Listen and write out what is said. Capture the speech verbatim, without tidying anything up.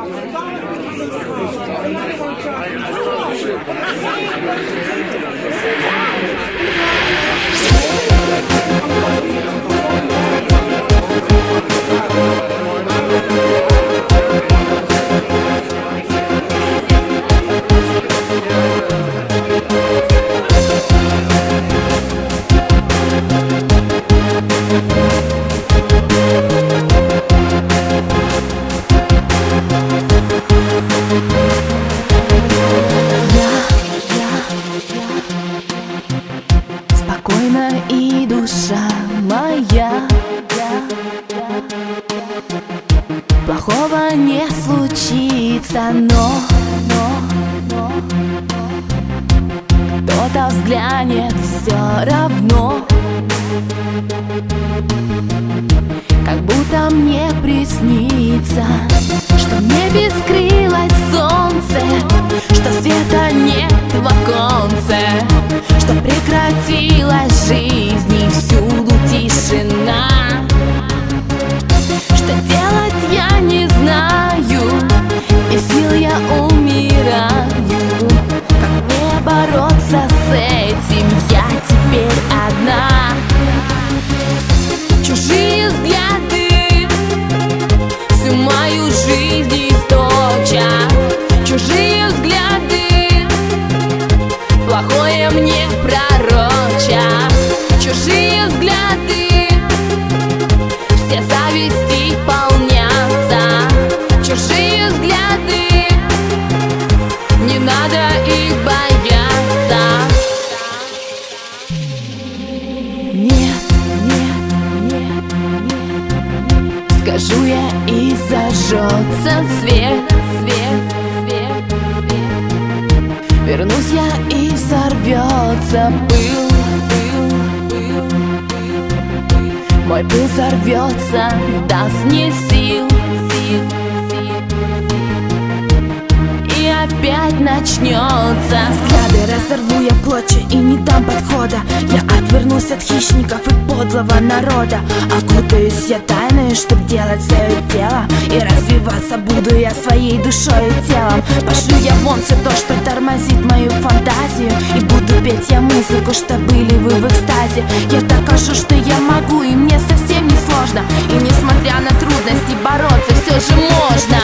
Спокойно и душа моя, плохого не случится, но, но, но кто-то взглянет все равно, как будто мне приснится, что в небе скрылось солнце, что света нет в оконце, что прекратилась жизнь и всюду тишина. Что делать я не знаю, и сил я умираю. Как мне бороться с этим, я теперь одна. Чужие взгляды всю мою жизнь источат. Чужие взгляды плохое мне пророчат. Чужие взгляды все зависти полнятся. Чужие взгляды, не надо их бояться. Нет, нет, нет, нет, скажу я, и зажжется свет, свет, свет, свет. Вернусь я, и взорвется пыл, пыл, пыл, пыл. Мой пыл взорвется, даст мне сил, сил, сил. И опять начнется. Взгляды разорву я в клочья и не дам подхода. Я отвернусь от хищников и подлого народа. Окутаюсь я тайной, чтоб делать свое дело. И развиваться буду я своей душой и телом. Пошлю я вон все то, что тормозит мою фантазию. И буду петь я музыку, что были вы в экстазе. Я докажу, что я могу, и мне совсем не сложно. И несмотря на трудности, бороться все же можно.